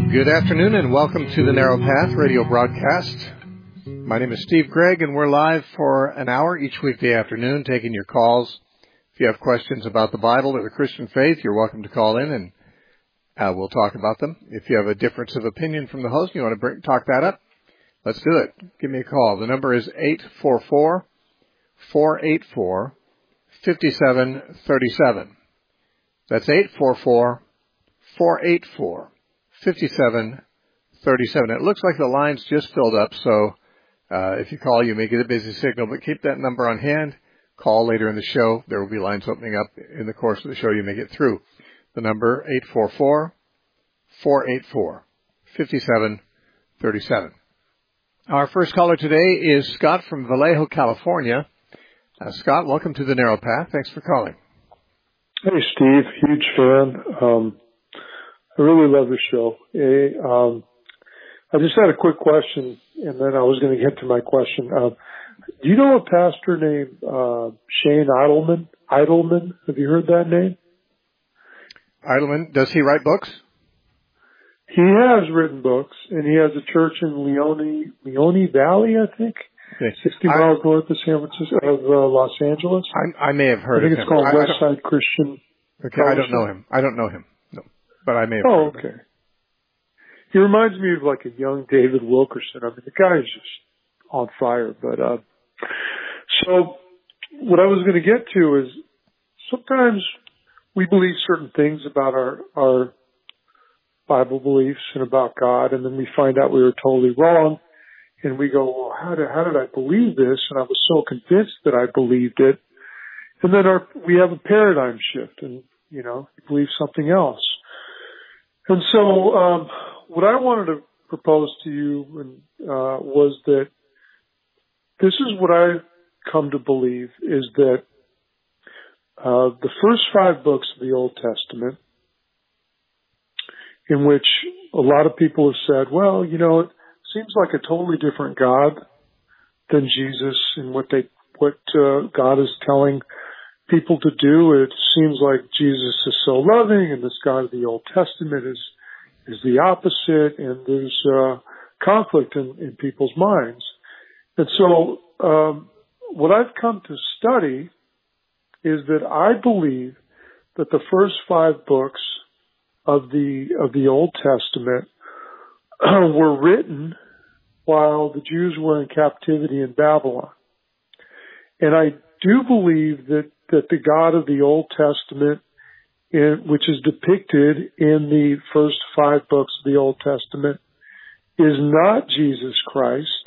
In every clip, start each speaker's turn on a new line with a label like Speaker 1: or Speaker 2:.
Speaker 1: Good afternoon and welcome to the Narrow Path radio broadcast. My name is Steve Gregg and we're live for an hour each weekday afternoon taking your calls. If you have questions about the Bible or the Christian faith, you're welcome to call in and we'll talk about them. If you have a difference of opinion from the host and you want to talk that up, let's do it. Give me a call. The number is 844-484-5737. That's 844-484-5737. It looks like the line's just filled up, so if you call, you may get a busy signal, but keep that number on hand. Call later in the show. There will be lines opening up in the course of the show. You may get through. The number, 844-484-5737. Our first caller today is Scott from Vallejo, California. Scott, welcome to the Narrow Path. Thanks for calling.
Speaker 2: Hey, Steve. Huge fan. I really love the show. I just had a quick question, and then I was going to get to my question. Do you know a pastor named Shane Idleman? Idleman? Have you heard that name?
Speaker 1: Idleman, does he write books?
Speaker 2: He has written books, and he has a church in Leone Valley, I think, 60 miles north of San Francisco, of Los Angeles.
Speaker 1: I may have heard of him.
Speaker 2: I think it's called Westside Christian.
Speaker 1: Okay, I don't know him. No, but I may have heard of him.
Speaker 2: Okay. He reminds me of like a young David Wilkerson. I mean, the guy is just on fire. But so what I was going to get to is sometimes we believe certain things about our Bible beliefs and about God, and then we find out we were totally wrong, and we go, well, how did I believe this? And I was so convinced that I believed it, and then we have a paradigm shift, and we believe something else. And so what I wanted to propose to you was that this is what I've come to believe, is that the first 5 books of the Old Testament, in which a lot of people have said, well, it seems like a totally different God than Jesus and what God is telling people to do. It seems like Jesus is so loving, and this God of the Old Testament is the opposite, and there's conflict in people's minds. And so what I've come to study is that I believe that the first 5 books of the Old Testament were written while the Jews were in captivity in Babylon. And I do believe that the God of the Old Testament, which is depicted in the first 5 books of the Old Testament, is not Jesus Christ.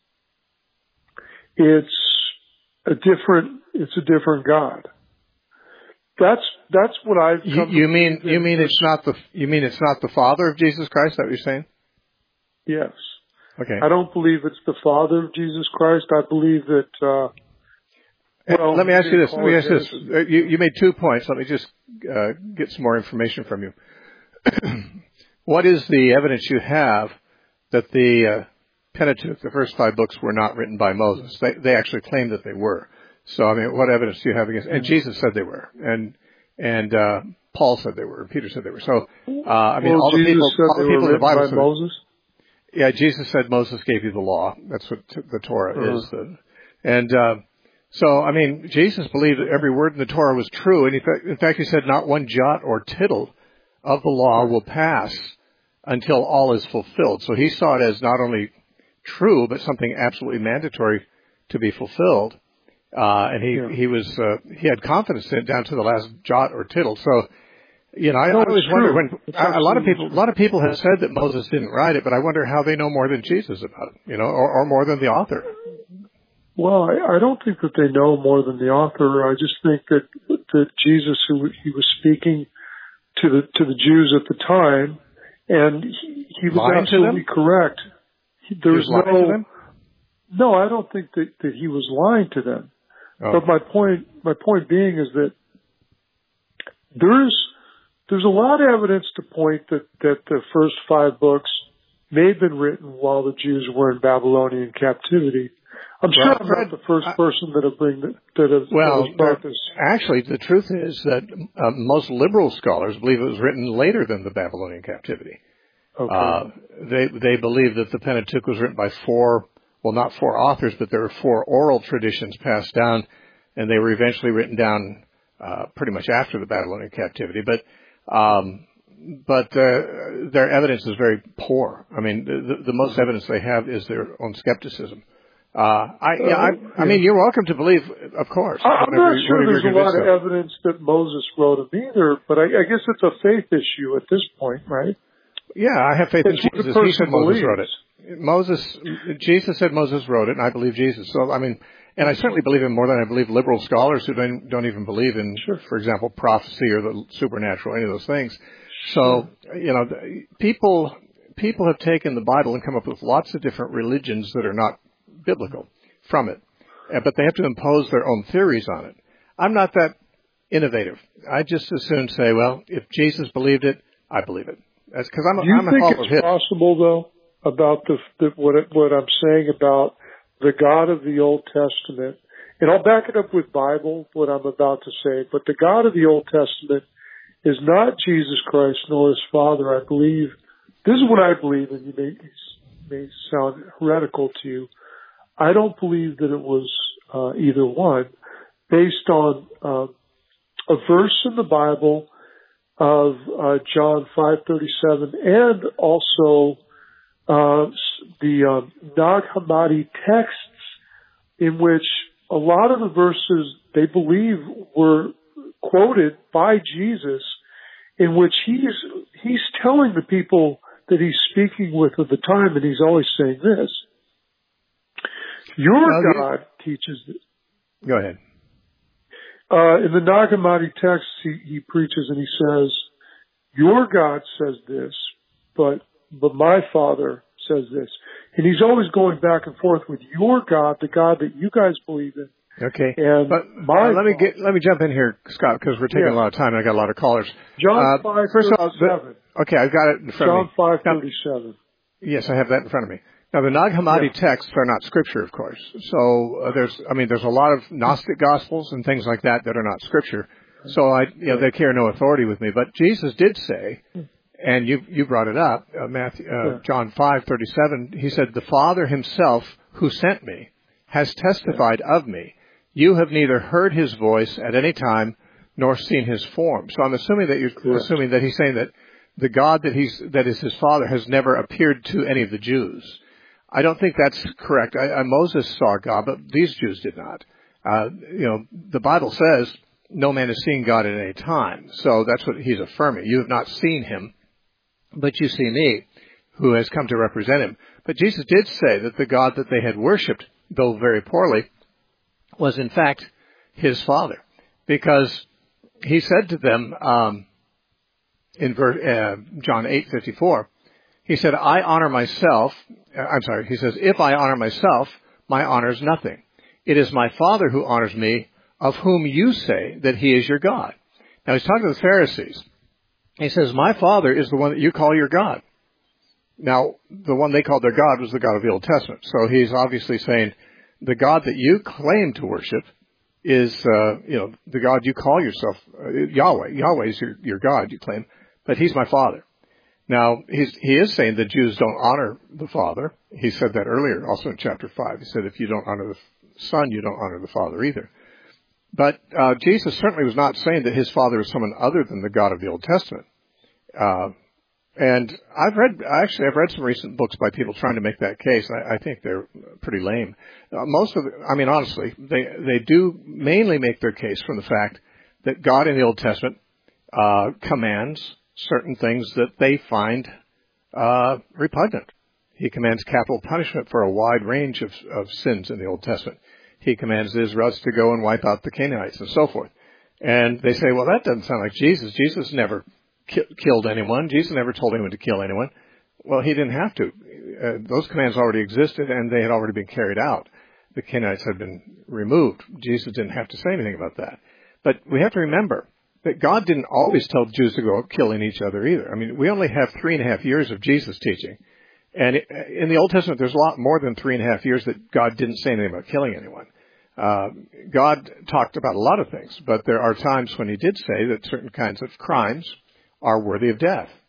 Speaker 2: It's a different God. That's what I've come
Speaker 1: you mean it's not the Father of Jesus Christ? Is that what you're saying?
Speaker 2: Yes.
Speaker 1: Okay.
Speaker 2: I don't believe it's the Father of Jesus Christ. I believe that.
Speaker 1: Let me ask you this. You made 2 points. Let me just get some more information from you. What is the evidence you have that the Pentateuch, the first 5 books, were not written by Moses? They actually claim that they were. So, I mean, what evidence do you have against? And Jesus said they were, and Paul said they were, and Peter said they were. So, all the people in the Bible said
Speaker 2: Moses.
Speaker 1: Yeah, Jesus said Moses gave you the law. That's what the Torah is. So, I mean, Jesus believed that every word in the Torah was true, and in fact, he said not one jot or tittle of the law will pass until all is fulfilled. So he saw it as not only true, but something absolutely mandatory to be fulfilled. And he had confidence in it down to the last jot or tittle. So, I always wonder when a lot of people have said that Moses didn't write it, but I wonder how they know more than Jesus about it, or more than the author.
Speaker 2: Well, I don't think that they know more than the author. I just think that Jesus, who he was speaking to the Jews at the time, and he was absolutely correct. There was no, I don't think that he was lying to them. Oh. But my point being is that there's a lot of evidence to point that the first 5 books may have been written while the Jews were in Babylonian captivity. I'm sure I'm not the first person that has brought this.
Speaker 1: Actually, the truth is that most liberal scholars believe it was written later than the Babylonian captivity.
Speaker 2: Okay.
Speaker 1: They believe that the Pentateuch was written by not four authors, but there were four oral traditions passed down, and they were eventually written down pretty much after the Babylonian captivity. But their evidence is very poor. I mean, the most evidence they have is their own skepticism. I mean, you're welcome to believe, of course.
Speaker 2: I'm not sure there's a lot of evidence that Moses wrote them either, but I guess it's a faith issue at this point, right?
Speaker 1: Yeah, I have faith in Jesus. He said Moses wrote it. Jesus said Moses wrote it, and I believe Jesus. So, I mean, and I certainly believe him more than I believe liberal scholars who don't even believe in, for example, prophecy or the supernatural, any of those things. So, people have taken the Bible and come up with lots of different religions that are not biblical from it, but they have to impose their own theories on it. I'm not that innovative. I just as soon say, well, if Jesus believed it, I believe it. That's because I'm a follower of his.
Speaker 2: Do you think it's possible, though, about what I'm saying about the God of the Old Testament, and I'll back it up with Bible, what I'm about to say, but the God of the Old Testament is not Jesus Christ nor his Father. I believe, this is what I believe, and you may sound heretical to you. I don't believe that it was either one, based on a verse in the Bible of John 5:37, and also the Nag Hammadi texts, in which a lot of the verses they believe were quoted by Jesus, in which he's telling the people that he's speaking with at the time, and he's always saying this. Your God teaches this.
Speaker 1: Go ahead.
Speaker 2: In the Nag Hammadi text, he preaches and he says, your God says this, but my Father says this. And he's always going back and forth with your God, the God that you guys believe in.
Speaker 1: Okay.
Speaker 2: And
Speaker 1: but let me jump in here, Scott, because we're taking a lot of time and I got a lot of callers.
Speaker 2: John 5:37.
Speaker 1: Okay, I've got it in front of me.
Speaker 2: John 5:37.
Speaker 1: Yes, I have that in front of me. Now, the Nag Hammadi texts are not scripture, of course. So there's a lot of Gnostic gospels and things like that are not scripture. So they carry no authority with me. But Jesus did say, and you brought it up, John 5:37. He said, "The Father Himself who sent me has testified of me. You have neither heard His voice at any time nor seen His form." So I'm assuming that you're assuming that He's saying that the God that is His Father has never appeared to any of the Jews. I don't think that's correct. Moses saw God, but these Jews did not. The Bible says no man has seen God at any time. So that's what he's affirming. You have not seen Him, but you see me, who has come to represent Him. But Jesus did say that the God that they had worshipped, though very poorly, was in fact His Father. Because He said to them in John 8:54, He said, He says, if I honor myself, my honor is nothing. It is my Father who honors me, of whom you say that He is your God. Now he's talking to the Pharisees. He says, my Father is the one that you call your God. Now, the one they called their God was the God of the Old Testament. So he's obviously saying, the God that you claim to worship is, the God you call yourself, Yahweh. Yahweh is your God, you claim, but He's my Father. Now, he is saying the Jews don't honor the Father. He said that earlier, also in chapter 5. He said, if you don't honor the Son, you don't honor the Father either. But Jesus certainly was not saying that His Father is someone other than the God of the Old Testament. And I've read some recent books by people trying to make that case. I think they're pretty lame. Honestly, they do mainly make their case from the fact that God in the Old Testament commands certain things that they find repugnant. He commands capital punishment for a wide range of sins in the Old Testament. He commands the Israelites to go and wipe out the Canaanites and so forth. And they say, well, that doesn't sound like Jesus. Jesus never killed anyone. Jesus never told anyone to kill anyone. Well, He didn't have to. Those commands already existed, and they had already been carried out. The Canaanites had been removed. Jesus didn't have to say anything about that. But we have to remember that God didn't always tell the Jews to go killing each other either. I mean, we only have 3.5 years of Jesus teaching. And in the Old Testament, there's a lot more than 3.5 years that God didn't say anything about killing anyone. God talked about a lot of things, but there are times when He did say that certain kinds of crimes are worthy of death.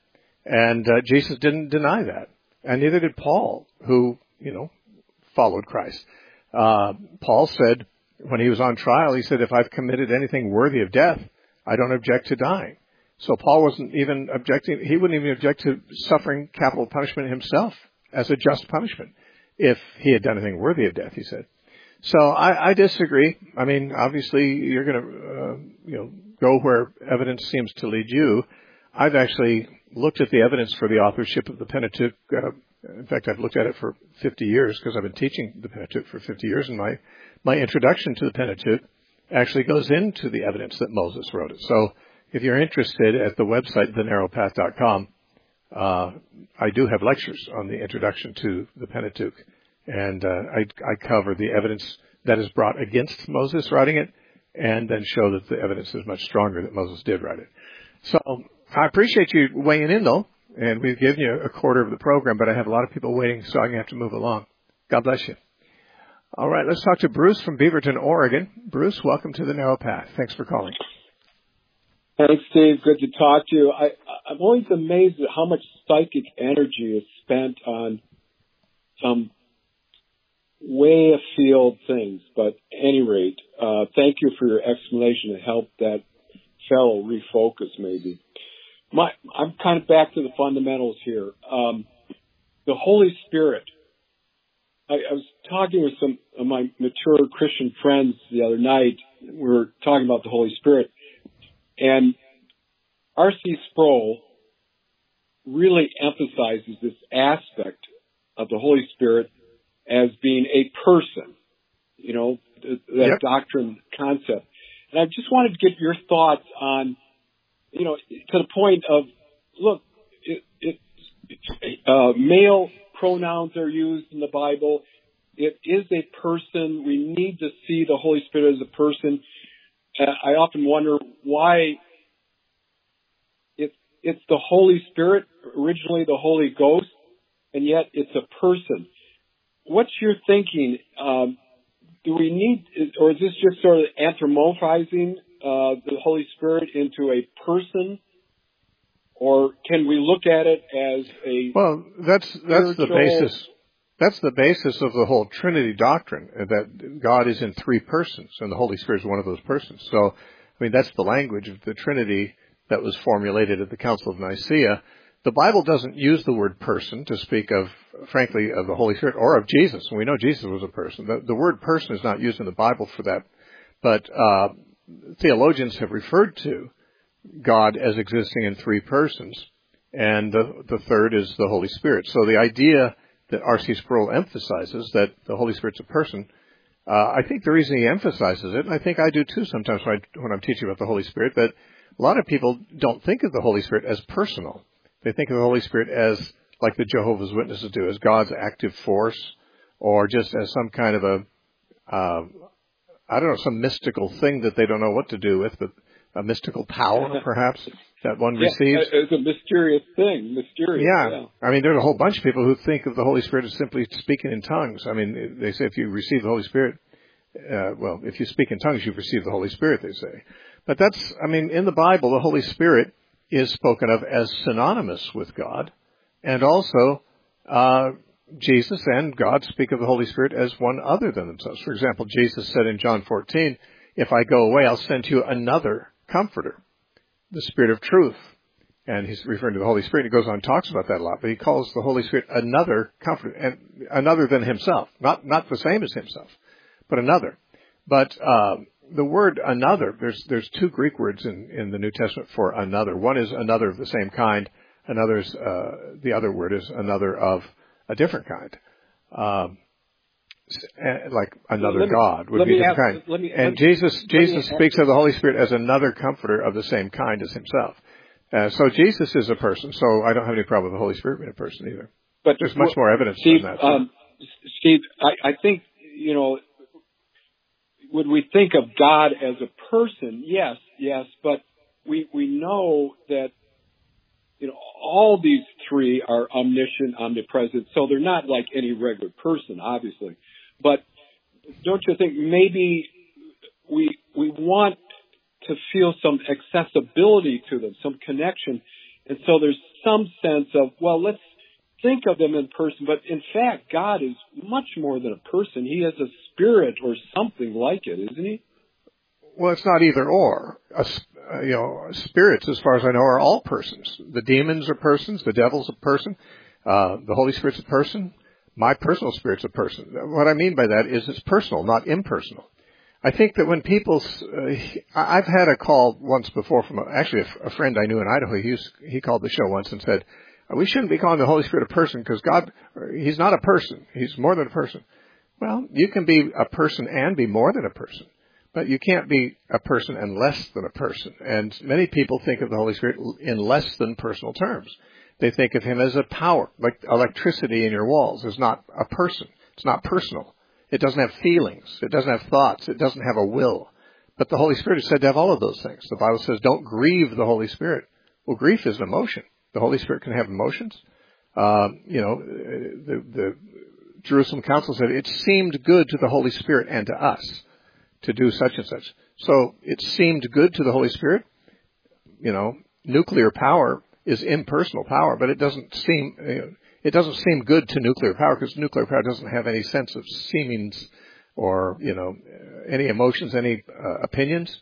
Speaker 1: And Jesus didn't deny that. And neither did Paul, who, followed Christ. Paul said, when he was on trial, he said, if I've committed anything worthy of death, I don't object to dying. So Paul wasn't even objecting. He wouldn't even object to suffering capital punishment himself as a just punishment if he had done anything worthy of death, he said. So I disagree. I mean, obviously, you're going to, go where evidence seems to lead you. I've actually looked at the evidence for the authorship of the Pentateuch. In fact, I've looked at it for 50 years because I've been teaching the Pentateuch for 50 years, and my introduction to the Pentateuch actually goes into the evidence that Moses wrote it. So if you're interested, at the website, thenarrowpath.com, I do have lectures on the introduction to the Pentateuch, and I cover the evidence that is brought against Moses writing it, and then show that the evidence is much stronger that Moses did write it. So I appreciate you weighing in, though, and we've given you a quarter of the program, but I have a lot of people waiting, so I'm going to have to move along. God bless you. All right, let's talk to Bruce from Beaverton, Oregon. Bruce, welcome to the Narrow Path. Thanks for calling.
Speaker 3: Thanks, Steve. Good to talk to you. I'm always amazed at how much psychic energy is spent on some way afield things. But at any rate, thank you for your explanation. It helped that fellow refocus maybe. I'm kind of back to the fundamentals here. The Holy Spirit. I was talking with some of my mature Christian friends the other night. We were talking about the Holy Spirit. And R.C. Sproul really emphasizes this aspect of the Holy Spirit as being a person, that doctrine concept. And I just wanted to get your thoughts on, to the point of, look, male pronouns are used in the Bible. It is a person. We need to see the Holy Spirit as a person. I often wonder why it's the Holy Spirit, originally the Holy Ghost, and yet it's a person. What's your thinking? Do we need, or is this just sort of anthropomorphizing the Holy Spirit into a person? Or can we look at it as a...
Speaker 1: Well, that's the basis. That's the basis of the whole Trinity doctrine, that God is in three persons, and the Holy Spirit is one of those persons. So, that's the language of the Trinity that was formulated at the Council of Nicaea. The Bible doesn't use the word person to speak of, frankly, of the Holy Spirit or of Jesus. And we know Jesus was a person. The word person is not used in the Bible for that. But theologians have referred to God as existing in three persons, and the third is the Holy Spirit. So the idea that R.C. Sproul emphasizes, that the Holy Spirit's a person, I think the reason he emphasizes it, and I think I do too sometimes when I'm teaching about the Holy Spirit, that a lot of people don't think of the Holy Spirit as personal. They think of the Holy Spirit as, like the Jehovah's Witnesses do, as God's active force, or just as some kind of some mystical thing that they don't know what to do with, but a mystical power, perhaps, that one receives.
Speaker 3: It's a mysterious thing.
Speaker 1: Yeah. There's a whole bunch of people who think of the Holy Spirit as simply speaking in tongues. They say if you receive the Holy Spirit, if you speak in tongues, you've received the Holy Spirit, they say. But that's, in the Bible, the Holy Spirit is spoken of as synonymous with God, and also Jesus and God speak of the Holy Spirit as one other than themselves. For example, Jesus said in John 14, if I go away, I'll send you another comforter, the Spirit of truth. And he's referring to the Holy Spirit. He goes on and talks about that a lot, but he calls the Holy Spirit another comforter, and another than himself. Not the same as himself, but another. But the word another, there's two Greek words in the New Testament for another. One is another of the same kind. The other word is another of a different kind. Like another God would be a different kind. And Jesus speaks of the Holy Spirit as another comforter of the same kind as himself. So Jesus is a person, so I don't have any problem with the Holy Spirit being a person either. But there's much more evidence than that.
Speaker 3: Steve, I think, would we think of God as a person? Yes, but we know that, all these three are omniscient, omnipresent, so they're not like any regular person, obviously. But don't you think maybe we want to feel some accessibility to them, some connection, And so there's some sense of, well, let's think of him in person. But in fact, God is much more than a person. He has a spirit or something like it, isn't he?
Speaker 1: Well, it's not either or. Spirits, as far as I know, are all persons. The demons are persons. The devil's a person. The Holy Spirit's a person. My personal spirit's a person. What I mean by that is it's personal, not impersonal. I think that when people, I've had a call once before from a friend I knew in Idaho. He called the show once and said, we shouldn't be calling the Holy Spirit a person because He's not a person. He's more than a person. Well, you can be a person and be more than a person, but you can't be a person and less than a person. And many people think of the Holy Spirit in less than personal terms. They think of Him as a power, like electricity in your walls is not a person. It's not personal. It doesn't have feelings. It doesn't have thoughts. It doesn't have a will. But the Holy Spirit is said to have all of those things. The Bible says, don't grieve the Holy Spirit. Well, grief is an emotion. The Holy Spirit can have emotions. The Jerusalem Council said it seemed good to the Holy Spirit and to us to do such and such. So it seemed good to the Holy Spirit. Nuclear power is impersonal power, but it doesn't seem good to nuclear power because nuclear power doesn't have any sense of seemings or any emotions, any opinions.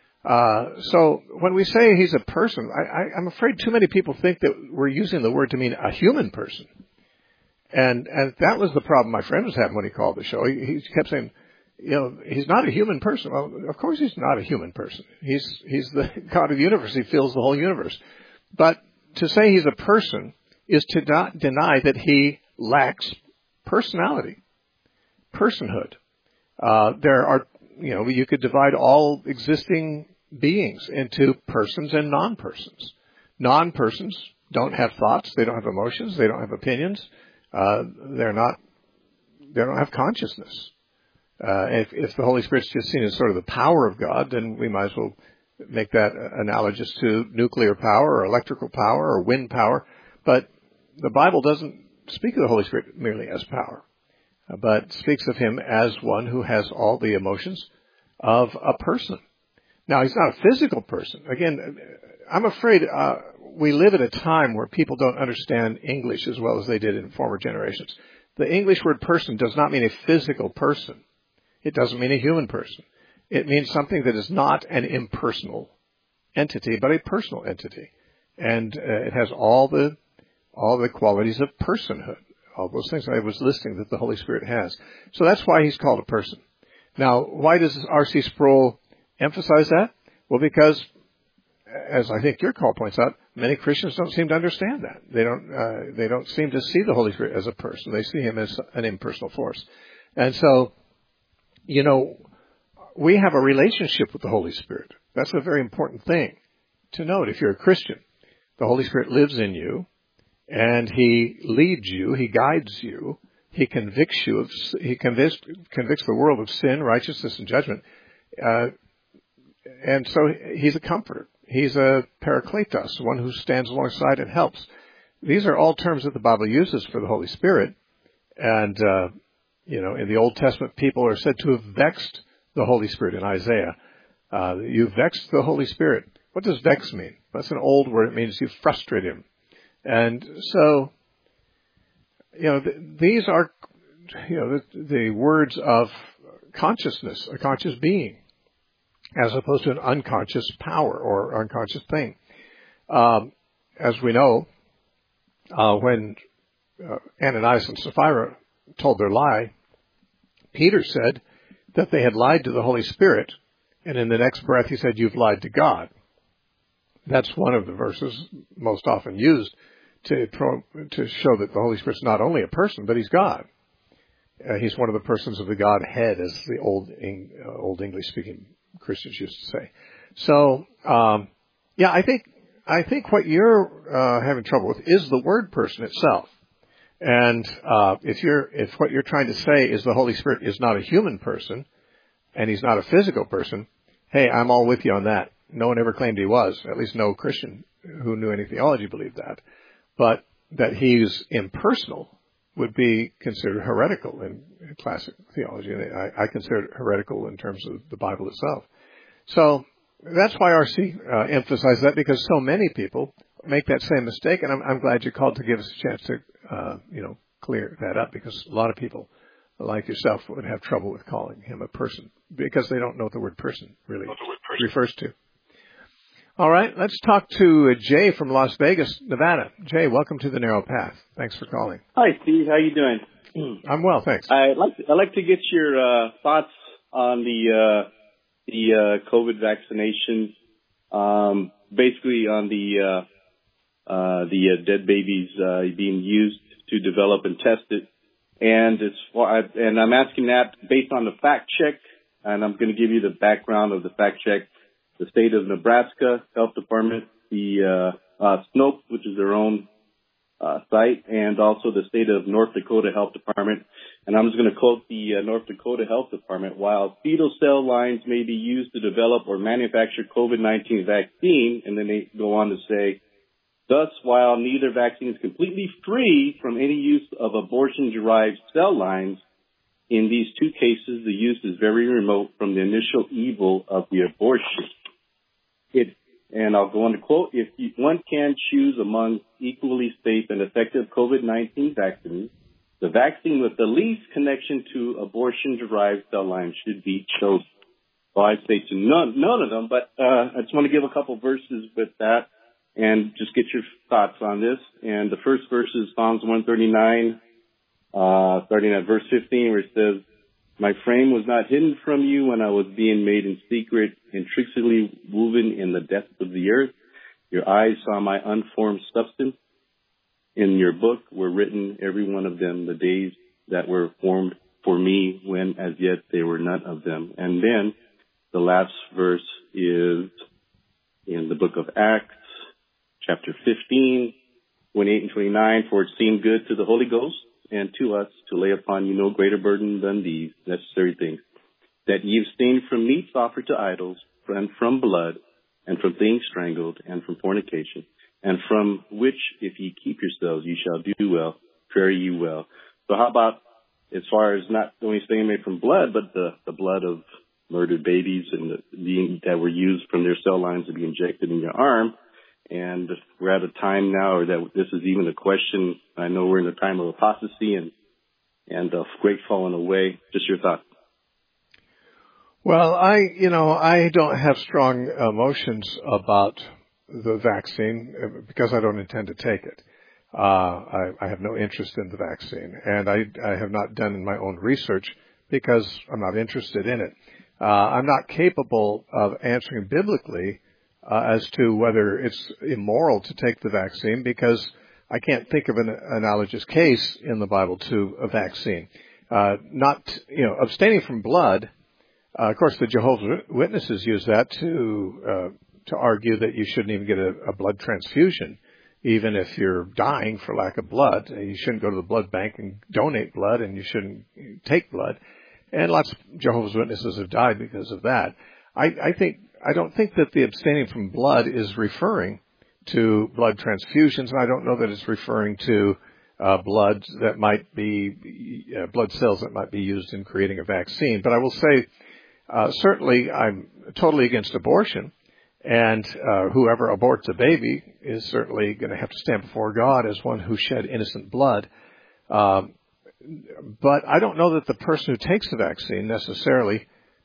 Speaker 1: So when we say He's a person, I'm afraid too many people think that we're using the word to mean a human person. And that was the problem my friend was having when he called the show. He kept saying, He's not a human person. Well, of course He's not a human person. He's the God of the universe. He fills the whole universe. But to say He's a person is to not deny that He lacks personality, personhood. There are, you could divide all existing beings into persons and non-persons. Non-persons don't have thoughts. They don't have emotions. They don't have opinions. They don't have consciousness. If the Holy Spirit's just seen as sort of the power of God, then we might as well make that analogous to nuclear power or electrical power or wind power. But the Bible doesn't speak of the Holy Spirit merely as power, but speaks of Him as one who has all the emotions of a person. Now, He's not a physical person. Again, I'm afraid we live at a time where people don't understand English as well as they did in former generations. The English word person does not mean a physical person. It doesn't mean a human person. It means something that is not an impersonal entity, but a personal entity. And it has all the qualities of personhood, all those things I was listing that the Holy Spirit has. So that's why He's called a person. Now, why does R.C. Sproul emphasize that? Well, because, as I think your call points out, many Christians don't seem to understand that. They don't seem to see the Holy Spirit as a person. They see Him as an impersonal force. And so, we have a relationship with the Holy Spirit. That's a very important thing to note if you're a Christian. The Holy Spirit lives in you, and He leads you, He guides you, He convicts you, He convicts the world of sin, righteousness, and judgment. And so He's a comforter. He's a parakletos, one who stands alongside and helps. These are all terms that the Bible uses for the Holy Spirit. And, in the Old Testament, people are said to have vexed the Holy Spirit in Isaiah. You vexed the Holy Spirit. What does vex mean? That's an old word. It means you frustrate Him. And so, these are, the words of consciousness, a conscious being, as opposed to an unconscious power or unconscious thing. As we know, when Ananias and Sapphira told their lie, Peter said that they had lied to the Holy Spirit, and in the next breath he said, "You've lied to God." That's one of the verses most often used to show that the Holy Spirit's not only a person, but He's God. He's one of the persons of the Godhead, as the old English-speaking Christians used to say. So, I think what you're having trouble with is the word person itself. And if what you're trying to say is the Holy Spirit is not a human person and He's not a physical person, hey, I'm all with you on that. No one ever claimed He was. At least no Christian who knew any theology believed that. But that He's impersonal would be considered heretical in classic theology. And I consider it heretical in terms of the Bible itself. So that's why R.C. emphasized that, because so many people make that same mistake, and I'm glad you called to give us a chance to, clear that up, because a lot of people like yourself would have trouble with calling him a person because they don't know what the word person really refers to. All right, let's talk to Jay from Las Vegas, Nevada. Jay, welcome to the Narrow Path. Thanks for calling.
Speaker 4: Hi, Steve. How you doing?
Speaker 1: I'm well, thanks.
Speaker 4: I'd like to get your thoughts on the COVID vaccination. Basically, on the dead babies being used to develop and test it, and I'm asking that based on the fact check, and I'm going to give you the background of the fact check. The state of Nebraska Health Department, the Snopes, which is their own site, and also the state of North Dakota Health Department. And I'm just going to quote the North Dakota Health Department. While fetal cell lines may be used to develop or manufacture COVID-19 vaccine, and then they go on to say, thus, while neither vaccine is completely free from any use of abortion-derived cell lines, in these two cases, the use is very remote from the initial evil of the abortion. And I'll go on to quote, if one can choose among equally safe and effective COVID-19 vaccines, the vaccine with the least connection to abortion-derived cell lines should be chosen. Well, I'd say to none of them, but I just want to give a couple verses with that and just get your thoughts on this. And the first verse is Psalms 139, starting at verse 15, where it says, my frame was not hidden from you when I was being made in secret, intricately woven in the depths of the earth. Your eyes saw my unformed substance. In your book were written, every one of them, the days that were formed for me, when as yet they were none of them. And then the last verse is in the book of Acts, chapter 15, 28 and 29, for it seemed good to the Holy Ghost and to us to lay upon you no greater burden than these necessary things, that ye abstain from meats offered to idols, and from blood, and from things strangled, and from fornication, and from which, if ye keep yourselves, ye shall do well, fare ye well. So how about, as far as not only staying away from blood, but the blood of murdered babies and that were used from their cell lines to be injected in your arm? And we're at a time now that this is even a question. I know we're in a time of apostasy and of great falling away. Just your thoughts.
Speaker 1: Well, I don't have strong emotions about the vaccine because I don't intend to take it. I have no interest in the vaccine, and I have not done my own research because I'm not interested in it. I'm not capable of answering biblically as to whether it's immoral to take the vaccine, because I can't think of an analogous case in the Bible to a vaccine. Abstaining from blood, of course, the Jehovah's Witnesses use that to argue that you shouldn't even get a blood transfusion, even if you're dying for lack of blood. You shouldn't go to the blood bank and donate blood, and you shouldn't take blood. And lots of Jehovah's Witnesses have died because of that. I don't think that the abstaining from blood is referring to blood transfusions, and I don't know that it's referring to blood that might be blood cells that might be used in creating a vaccine. But I will say, certainly, I'm totally against abortion, and whoever aborts a baby is certainly going to have to stand before God as one who shed innocent blood. But I don't know that the person who takes the vaccine necessarily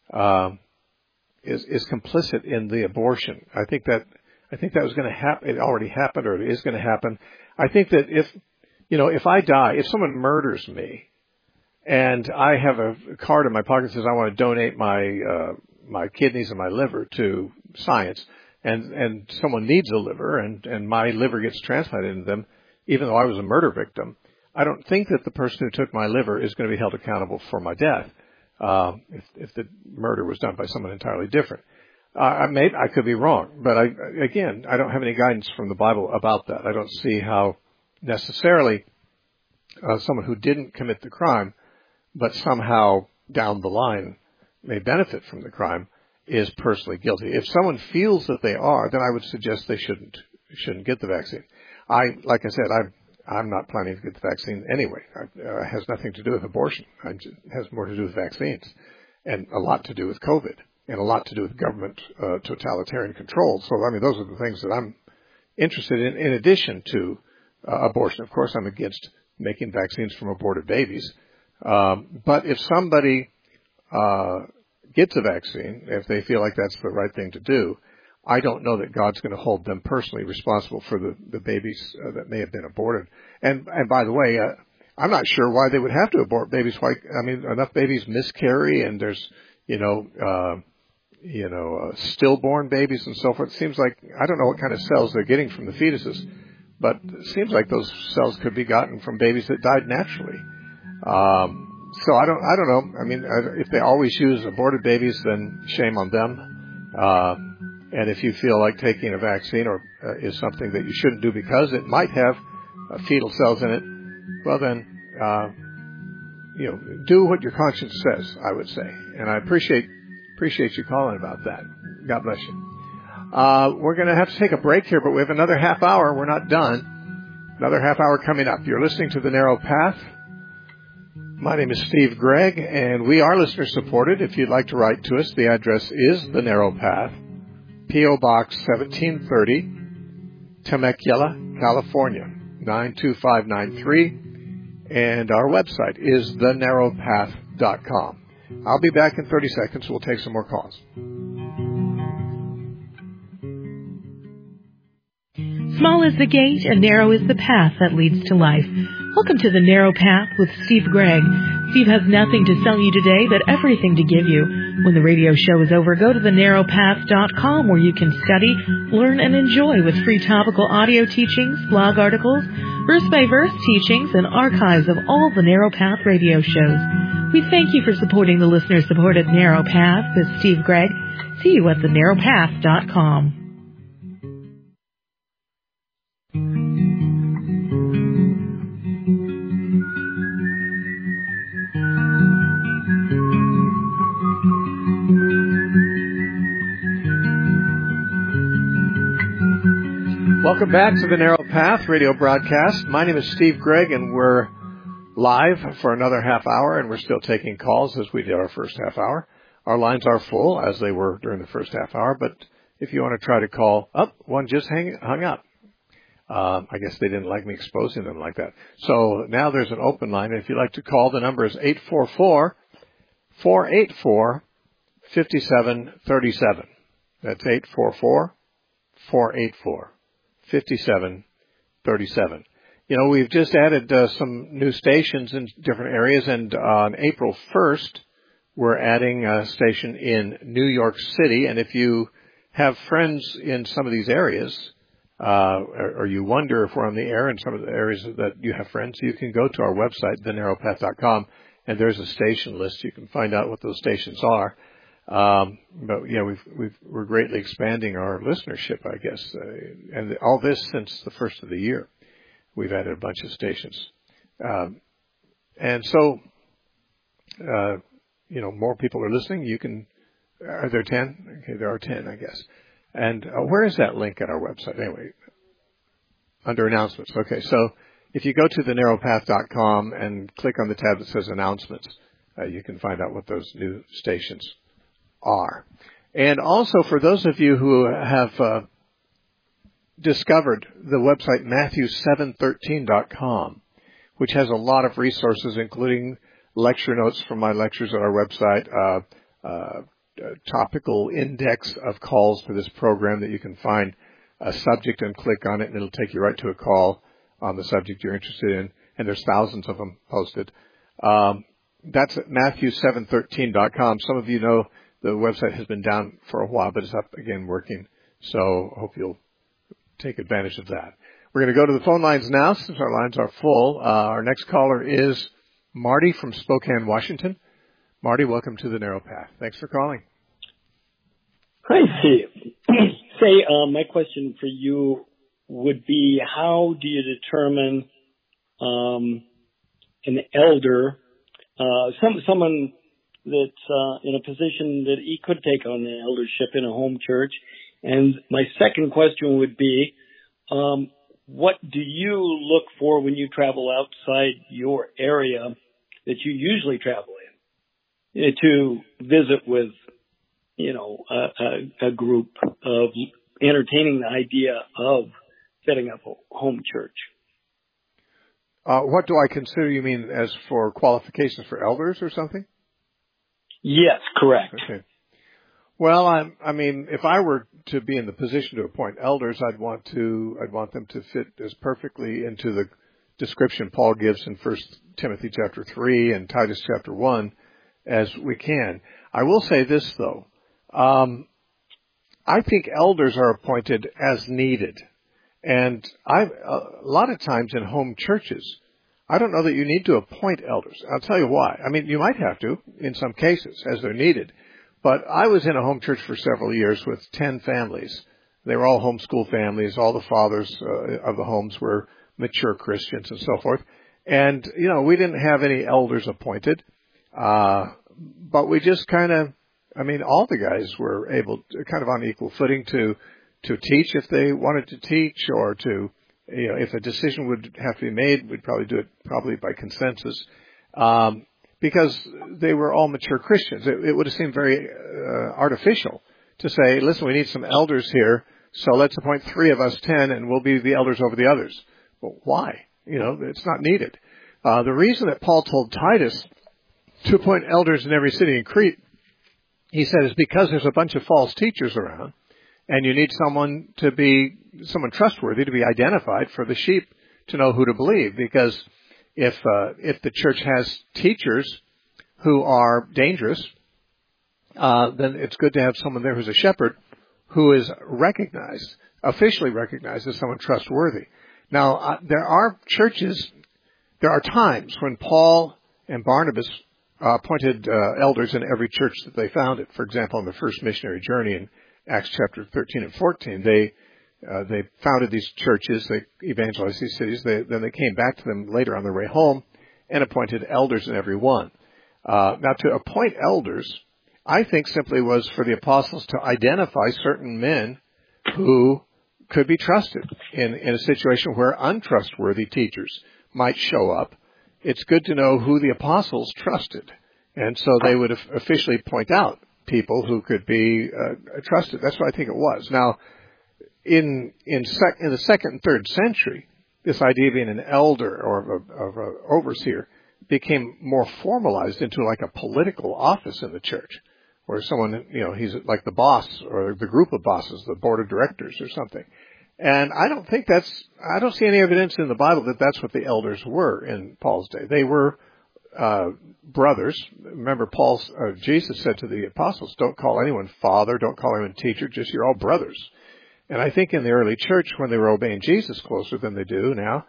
Speaker 1: is complicit in the abortion. I think that was going to happen. It already happened, or it is going to happen. I think that if I die, if someone murders me, and I have a card in my pocket that says I want to donate my kidneys and my liver to science, and someone needs a liver, and my liver gets transplanted into them, even though I was a murder victim, I don't think that the person who took my liver is going to be held accountable for my death. If the murder was done by someone entirely different. I could be wrong, but I don't have any guidance from the Bible about that. I don't see how necessarily someone who didn't commit the crime, but somehow down the line may benefit from the crime, is personally guilty. If someone feels that they are, then I would suggest they shouldn't get the vaccine. Like I said, I'm not planning to get the vaccine anyway. It has nothing to do with abortion. It has more to do with vaccines, and a lot to do with COVID, and a lot to do with government totalitarian control. So, those are the things that I'm interested in addition to abortion. Of course, I'm against making vaccines from aborted babies. But if somebody gets a vaccine, if they feel like that's the right thing to do, I don't know that God's going to hold them personally responsible for the babies that may have been aborted. And by the way, I'm not sure why they would have to abort babies. Why? I mean, enough babies miscarry, and there's stillborn babies and so forth. It seems like I don't know what kind of cells they're getting from the fetuses, but it seems like those cells could be gotten from babies that died naturally. So I don't know. I mean, if they always use aborted babies, then shame on them. And if you feel like taking a vaccine or is something that you shouldn't do because it might have fetal cells in it, well then, do what your conscience says, I would say. And I appreciate you calling about that. God bless you. We're going to have to take a break here, but we have another half hour. We're not done. Another half hour coming up. You're listening to The Narrow Path. My name is Steve Gregg, and we are listener supported. If you'd like to write to us, the address is The Narrow Path, P.O. Box 1730, Temecula, California, 92593. And our website is thenarrowpath.com. I'll be back in 30 seconds. We'll take some more calls.
Speaker 5: Small is the gate and narrow is the path that leads to life. Welcome to The Narrow Path with Steve Gregg. Steve has nothing to sell you today, but everything to give you. When the radio show is over, go to thenarrowpath.com where you can study, learn, and enjoy with free topical audio teachings, blog articles, verse-by-verse teachings, and archives of all the Narrow Path radio shows. We thank you for supporting the listener-supported Narrow Path with Steve Gregg. See you at thenarrowpath.com.
Speaker 1: Welcome back to the Narrow Path radio broadcast. My name is Steve Gregg, and we're live for another half hour, and we're still taking calls as we did our first half hour. Our lines are full, as they were during the first half hour, but if you want to try to call up, one just hung up. I guess they didn't like me exposing them like that. So now there's an open line. If you'd like to call, the number is 844-484-5737. That's 844-484-5737. We've just added some new stations in different areas, and on April 1st, we're adding a station in New York City. And if you have friends in some of these areas, or you wonder if we're on the air in some of the areas that you have friends, you can go to our website, thenarrowpath.com, and there's a station list. You can find out what those stations are. But yeah, we're greatly expanding our listenership, I guess, and all this since the first of the year. We've added a bunch of stations, and so more people are listening. You can. Are there 10? Okay, there are 10, I guess. And where is that link at our website? Anyway, under announcements. Okay, so if you go to thenarrowpath.com and click on the tab that says announcements, you can find out what those new stations are. And also, for those of you who have discovered the website Matthew713.com, which has a lot of resources, including lecture notes from my lectures at our website, topical index of calls for this program that you can find a subject and click on it, and it'll take you right to a call on the subject you're interested in. And there's thousands of them posted. That's at Matthew713.com. Some of you know the website has been down for a while, but it's up again working. So I hope you'll take advantage of that. We're going to go to the phone lines now since our lines are full. Our next caller is Marty from Spokane, Washington. Marty, welcome to the Narrow Path. Thanks for calling.
Speaker 6: Hi, Steve. Say, my question for you would be, how do you determine an elder, someone that's in a position that he could take on the eldership in a home church? And my second question would be, what do you look for when you travel outside your area that you usually travel in to visit with, a group of entertaining the idea of setting up a home church.
Speaker 1: What do I consider, you mean, as for qualifications for elders or something?
Speaker 6: Yes, correct.
Speaker 1: Okay. Well, I mean, if I were to be in the position to appoint elders, I'd want them to fit as perfectly into the description Paul gives in 1 Timothy chapter 3 and Titus chapter 1 as we can. I will say this, though. I think elders are appointed as needed. And a lot of times in home churches, I don't know that you need to appoint elders. I'll tell you why. I mean, you might have to in some cases as they're needed. But I was in a home church for several years with 10 families. They were all homeschool families. All the fathers of the homes were mature Christians and so forth. And, you know, we didn't have any elders appointed. But we just kind of, I mean, all the guys were able to, kind of on equal footing to teach if they wanted to teach, or to, you know, if a decision would have to be made, we'd probably do it probably by consensus. Because they were all mature Christians. It would have seemed very artificial to say, listen, we need some elders here, so let's appoint 3 of us 10 and we'll be the elders over the others. Well, why? You know, it's not needed. The reason that Paul told Titus to appoint elders in every city in Crete, he said, is because there's a bunch of false teachers around, and you need someone trustworthy to be identified for the sheep to know who to believe. Because if the church has teachers who are dangerous, then it's good to have someone there who's a shepherd who is officially recognized as someone trustworthy. Now, there are times when Paul and Barnabas appointed elders in every church that they founded. For example, on the first missionary journey in Acts chapter 13 and 14, they founded these churches, they evangelized these cities, then they came back to them later on their way home and appointed elders in every one. Now, to appoint elders, I think simply was for the apostles to identify certain men who could be trusted in a situation where untrustworthy teachers might show up. It's good to know who the apostles trusted, and so they would officially point out people who could be trusted. That's what I think it was. Now, in the second and third century, this idea of being an elder or of an overseer became more formalized into like a political office in the church, where someone, you know, he's like the boss or the group of bosses, the board of directors or something. And I don't see any evidence in the Bible that that's what the elders were in Paul's day. They were brothers. Remember, Jesus said to the apostles, don't call anyone father, don't call anyone teacher, just you're all brothers. And I think in the early church, when they were obeying Jesus closer than they do now,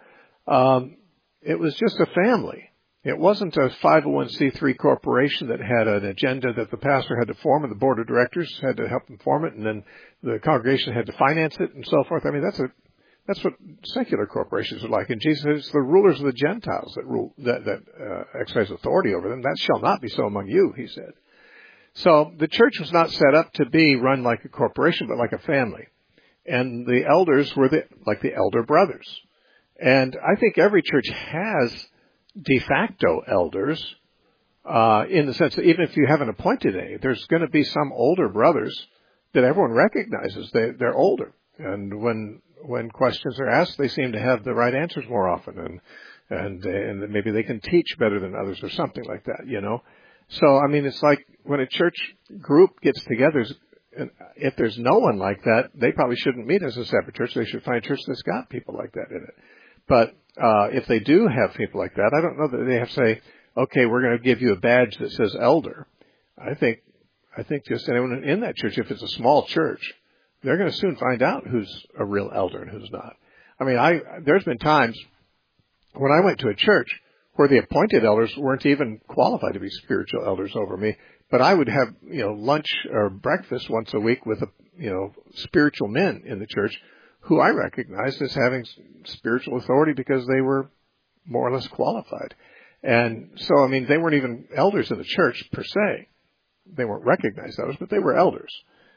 Speaker 1: it was just a family. It wasn't a 501c3 corporation that had an agenda that the pastor had to form and the board of directors had to help them form it, and then the congregation had to finance it and so forth. I mean, that's what secular corporations are like. And Jesus says it's the rulers of the Gentiles that exercise authority over them. That shall not be so among you, he said. So the church was not set up to be run like a corporation, but like a family. And the elders were like the elder brothers. And I think every church has de facto elders, in the sense that even if you haven't appointed any, there's going to be some older brothers that everyone recognizes. They're older. And when questions are asked, they seem to have the right answers more often, and maybe they can teach better than others or something like that, you know. So, I mean, it's like when a church group gets together, if there's no one like that, they probably shouldn't meet as a separate church. They should find a church that's got people like that in it. But if they do have people like that, I don't know that they have to say, okay, we're going to give you a badge that says elder. I think just anyone in that church, if it's a small church, they're going to soon find out who's a real elder and who's not. I mean, there's been times when I went to a church where the appointed elders weren't even qualified to be spiritual elders over me, but I would have, you know, lunch or breakfast once a week with, spiritual men in the church who I recognized as having spiritual authority because they were more or less qualified. And so, I mean, they weren't even elders in the church per se. They weren't recognized elders, but they were elders.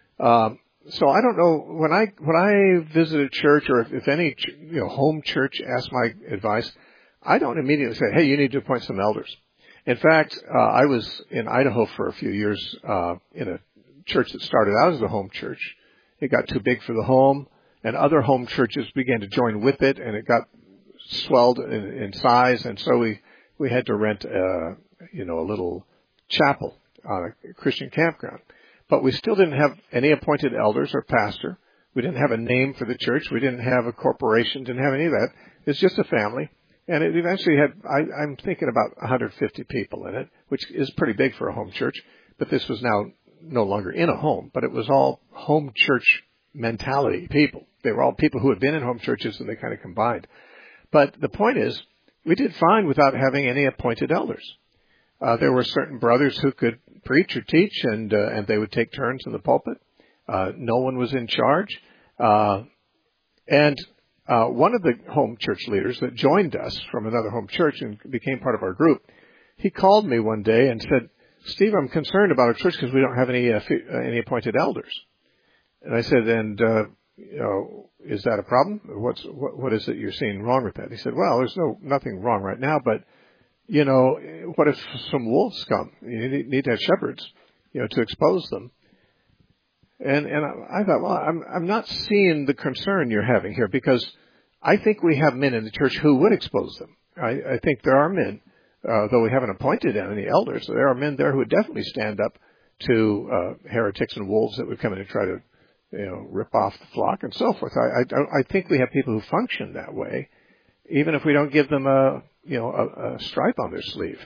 Speaker 1: So I don't know, when I visit a church, or if any, home church asks my advice, I don't immediately say, hey, you need to appoint some elders. In fact, I was in Idaho for a few years, in a church that started out as a home church. It got too big for the home, and other home churches began to join with it, and it got swelled in size, and so we had to rent a little chapel on a Christian campground. But we still didn't have any appointed elders or pastor. We didn't have a name for the church. We didn't have a corporation. Didn't have any of that. It's just a family. And it eventually had, I'm thinking about 150 people in it, which is pretty big for a home church. But this was now no longer in a home, but it was all home church mentality people. They were all people who had been in home churches, and they kind of combined. But the point is, we did fine without having any appointed elders. There were certain brothers who could preach or teach, and they would take turns in the pulpit. No one was in charge. And one of the home church leaders that joined us from another home church and became part of our group, he called me one day and said, "Steve, I'm concerned about our church because we don't have any appointed elders." And I said, is that a problem? What is it you're seeing wrong with that? He said, well, there's nothing wrong right now, but what if some wolves come? You need to have shepherds, to expose them. And I thought, well, I'm not seeing the concern you're having here, because I think we have men in the church who would expose them. I think there are men, though we haven't appointed any elders, there are men there who would definitely stand up to heretics and wolves that would come in and try to rip off the flock and so forth. I think we have people who function that way, even if we don't give them a stripe on their sleeve.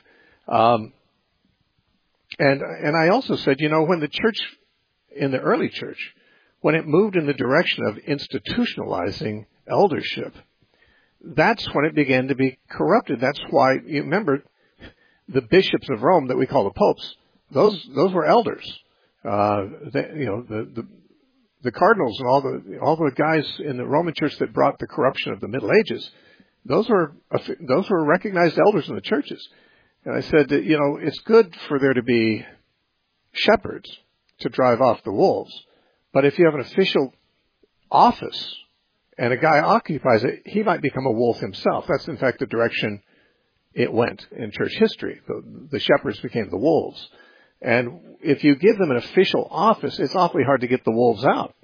Speaker 1: And I also said, when the church, in the early church, when it moved in the direction of institutionalizing eldership, that's when it began to be corrupted. That's why, you remember, the bishops of Rome that we call the popes, those were elders. The cardinals and all the guys in the Roman church that brought the corruption of the Middle Ages, those were recognized elders in the churches. And I said that, it's good for there to be shepherds to drive off the wolves, but if you have an official office and a guy occupies it, he might become a wolf himself. That's in fact the direction it went in church history. The shepherds became the wolves. And if you give them an official office, it's awfully hard to get the wolves out.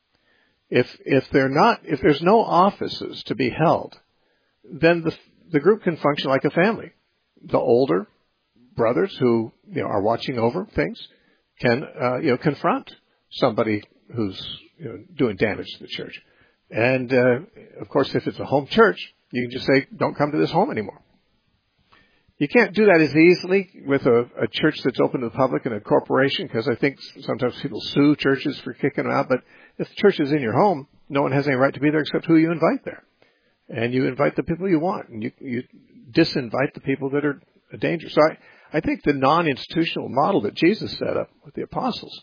Speaker 1: If there's no offices to be held, then the group can function like a family. The older brothers who are watching over things can confront somebody who's doing damage to the church. And of course, if it's a home church, you can just say, "Don't come to this home anymore." You can't do that as easily with a church that's open to the public and a corporation, because I think sometimes people sue churches for kicking them out. But if the church is in your home, no one has any right to be there except who you invite there. And you invite the people you want, and you disinvite the people that are a danger. So I think the non-institutional model that Jesus set up with the apostles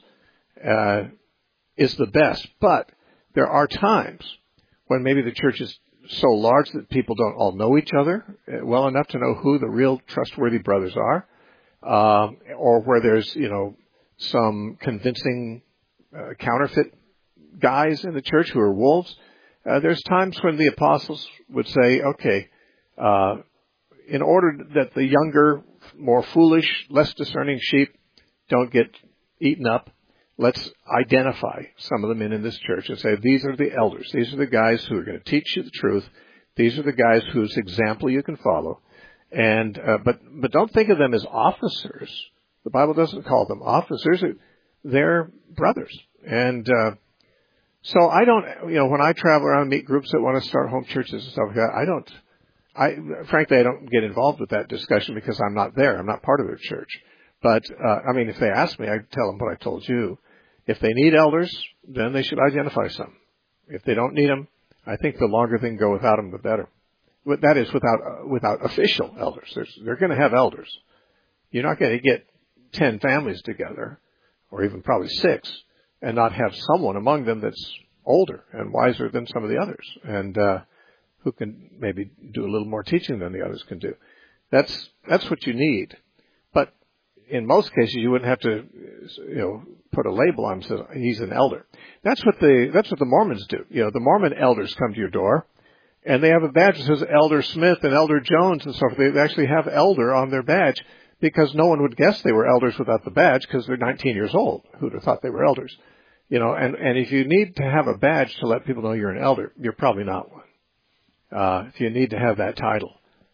Speaker 1: is the best. But there are times when maybe the church is so large that people don't all know each other well enough to know who the real trustworthy brothers are, or where there's, some convincing counterfeit guys in the church who are wolves. There's times when the apostles would say, okay, in order that the younger, more foolish, less discerning sheep don't get eaten up, let's identify some of the men in this church and say, these are the elders. These are the guys who are going to teach you the truth. These are the guys whose example you can follow. And but don't think of them as officers. The Bible doesn't call them officers. They're brothers. And so I don't, when I travel around and meet groups that want to start home churches and stuff like that, frankly, I don't get involved with that discussion because I'm not there. I'm not part of their church. But, if they ask me, I tell them what I told you. If they need elders, then they should identify some. If they don't need them, I think the longer they can go without them, the better. That is, without official elders. They're going to have elders. You're not going to get 10 families together, or even probably 6, and not have someone among them that's older and wiser than some of the others, and who can maybe do a little more teaching than the others can do. That's what you need. But in most cases, you wouldn't have to, put a label on him and say he's an elder. That's what the Mormons do. The Mormon elders come to your door, and they have a badge that says Elder Smith and Elder Jones and so forth. They actually have elder on their badge because no one would guess they were elders without the badge because they're 19 years old. Who'd have thought they were elders? And if you need to have a badge to let people know you're an elder, you're probably not one. If you need to have that title.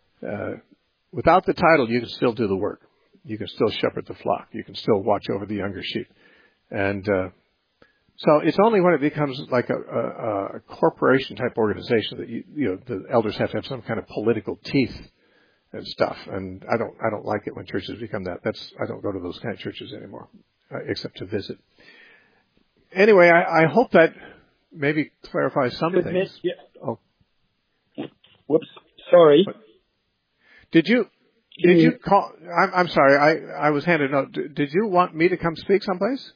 Speaker 1: Without the title, you can still do the work. You can still shepherd the flock. You can still watch over the younger sheep. And so it's only when it becomes like a corporation type organization that the elders have to have some kind of political teeth and stuff. And I don't like it when churches become that. I don't go to those kind of churches anymore, except to visit. Anyway, I hope that maybe clarifies some things.
Speaker 6: Yeah.
Speaker 1: Oh.
Speaker 6: Whoops. Sorry.
Speaker 1: Did you call? I'm sorry. I was handed a note. Did you want me to come speak someplace?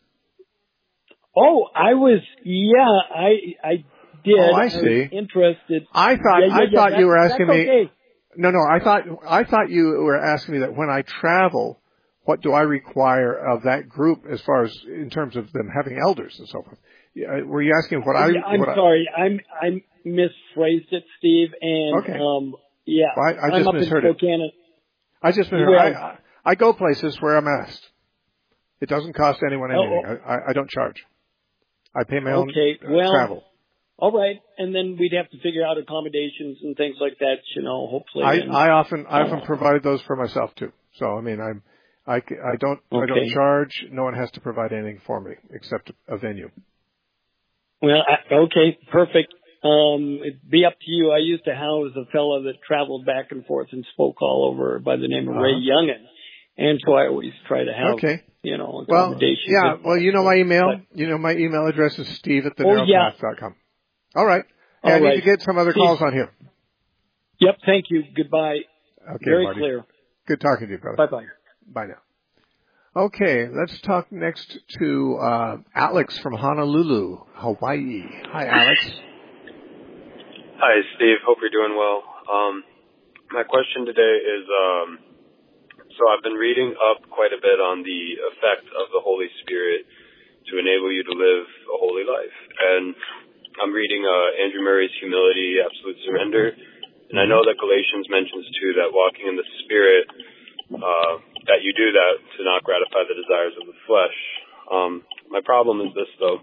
Speaker 6: Oh, I was. Yeah, I did.
Speaker 1: Oh, I see.
Speaker 6: I was interested.
Speaker 1: I thought you were asking me.
Speaker 6: Okay.
Speaker 1: No. I thought you were asking me that when I travel, what do I require of that group as far as in terms of them having elders and so forth? Were you asking what I?
Speaker 6: I'm sorry. I misphrased it, Steve. And
Speaker 1: okay.
Speaker 6: Yeah.
Speaker 1: Well, I just misheard it. I just misheard it. I go places where I'm asked. It doesn't cost anyone anything. I don't charge. I pay my own travel.
Speaker 6: All right, and then we'd have to figure out accommodations and things like that. Hopefully.
Speaker 1: I often provide those for myself too. So I mean, I don't charge. No one has to provide anything for me except a venue.
Speaker 6: Well, okay, perfect. It'd be up to you. I used to house a fellow that traveled back and forth and spoke all over by the name of Ray Youngin, and so I always try to have accommodations.
Speaker 1: Well, yeah. Well, you know my email. My email address is steve@thenarrowpath.com. All right. Hey, I need to get some other calls on here.
Speaker 6: Yep. Thank you. Goodbye.
Speaker 1: Okay,
Speaker 6: Very
Speaker 1: Marty.
Speaker 6: clear.
Speaker 1: Good talking to you, brother.
Speaker 6: Bye-bye.
Speaker 1: Bye now. Okay, let's talk next to Alex from Honolulu, Hawaii. Hi, Alex.
Speaker 7: Hi, Steve. Hope you're doing well. My question today is, so I've been reading up quite a bit on the effect of the Holy Spirit to enable you to live a holy life. And I'm reading Andrew Murray's Humility, Absolute Surrender. And I know that Galatians mentions, too, that walking in the Spirit, that you do that to not gratify the desires of the flesh. My problem is this, though.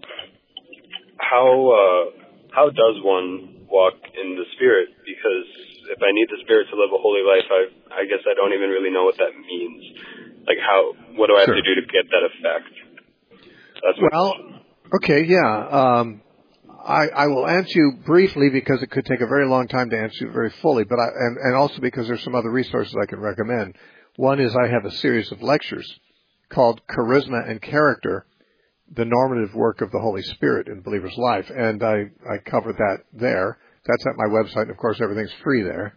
Speaker 7: How does one walk in the Spirit? Because if I need the Spirit to live a holy life, I guess I don't even really know what that means. Like, what do I have to do to get that effect? That's
Speaker 1: okay, yeah. I will answer you briefly because it could take a very long time to answer you very fully, but and also because there's some other resources I can recommend. One is I have a series of lectures called Charisma and Character, the Normative Work of the Holy Spirit in the Believer's Life, and I cover that there. That's at my website, and of course everything's free there.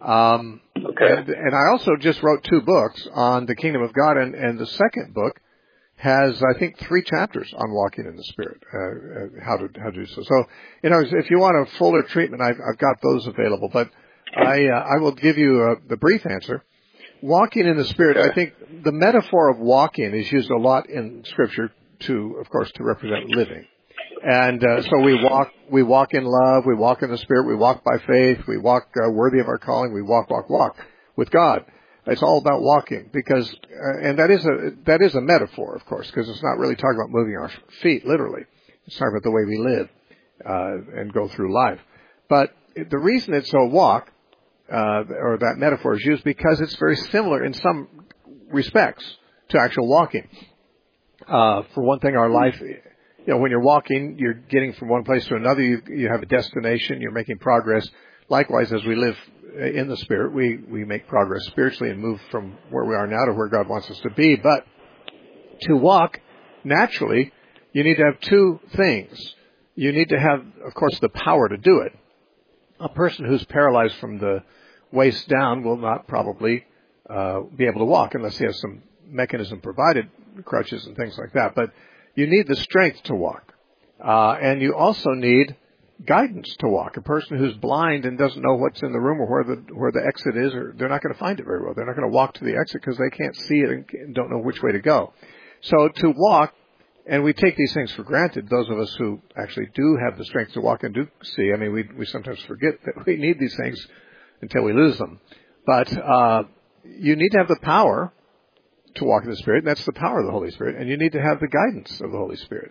Speaker 1: Okay. And I also just wrote 2 books on the Kingdom of God, and the second book has, I think, 3 chapters on walking in the Spirit, how to do so. So, if you want a fuller treatment, I've got those available, but I will give you the brief answer. Walking in the Spirit, I think the metaphor of walking is used a lot in Scripture of course, to represent living. And so we walk in love, we walk in the Spirit, we walk by faith, we walk worthy of our calling, we walk with God. It's all about walking because, and that is a metaphor, of course, because it's not really talking about moving our feet, literally. It's talking about the way we live, and go through life. But the reason it's a walk, or that metaphor is used because it's very similar in some respects to actual walking. For one thing, our life, when you're walking, you're getting from one place to another. You have a destination. You're making progress. Likewise, as we live in the Spirit, we make progress spiritually and move from where we are now to where God wants us to be. But to walk naturally, you need to have 2 things. You need to have, of course, the power to do it. A person who's paralyzed from the waist down will not probably be able to walk unless he has some mechanism provided, crutches and things like that. But you need the strength to walk. And you also need guidance to walk. A person who's blind and doesn't know what's in the room or where the exit is, or they're not going to find it very well. They're not going to walk to the exit because they can't see it and don't know which way to go. So to walk, and we take these things for granted, those of us who actually do have the strength to walk and do see. I mean, we sometimes forget that we need these things until we lose them. But you need to have the power to walk in the Spirit, and that's the power of the Holy Spirit, and you need to have the guidance of the Holy Spirit.